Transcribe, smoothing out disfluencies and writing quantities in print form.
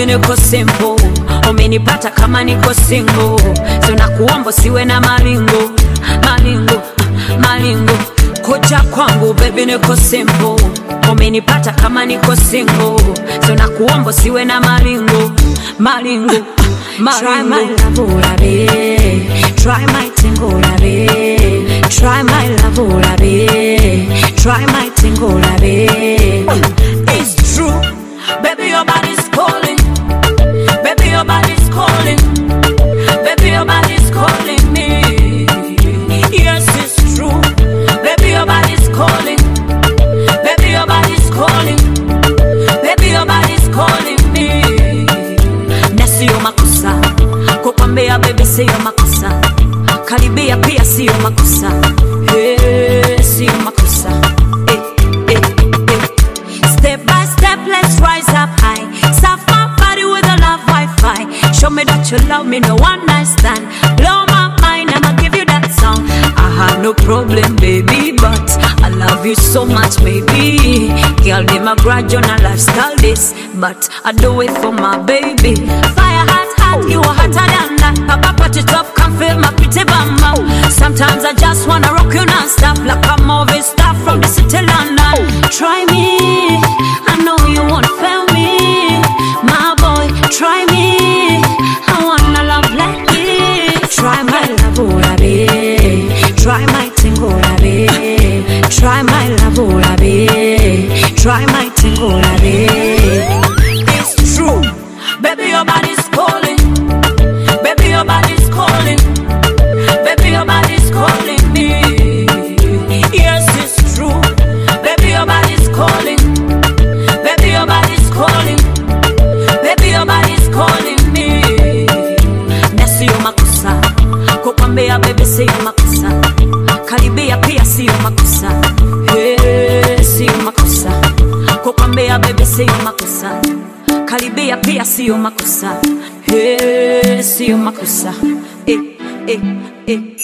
baby niko simple. Umenipata kama niko single. So nakuomba siwe na malingo. Malingo kuja kwangu baby niko simple. Umenipata kama niko single. So nakuomba siwe na malingo. Try my love, baby. Try my tingle, baby. Try my love, baby. Try my tingle, baby. It's true, baby your body's calling. Baby your body's calling. Baby your body's calling me. Yes, it's true, baby your body's calling. Baby your body's calling. Baby your body's calling me. Siyo makosa kukwambia baby, siyo makosa karibia pia siyo makosa, siyo makosa. Step by step let's rise up high, surf my body with a love Wi-Fi. Show me that you love me, no one night stand. Blow my mind, I'ma give you that song. I have no problem baby, but I love you so much baby. Girl, they my grudge on a lifestyle this, but I do it for my baby. Fire hot, you are hotter than that. Papa put it up, come feel my pretty bamba. Sometimes I just wanna rock you non-stop, like a movie star from the city London. Try me, I know you won't fail me. My boy, try me, I wanna love like this. Try my love, baby. Try my tingle, baby. Try my love, baby. Try my tingle, baby. It's true, baby your body's calling. Baby your body's calling. Baby your body's calling me. Yes, it's true, baby your body's calling. Baby your body's calling. Baby your body's calling me. Siyo makosa kukwambia baby, siyo makosa karibia pia siyo makosa, siyo makosa kukwambia baby, siyo makosa karibia pia siyo makosa, siyo makosa.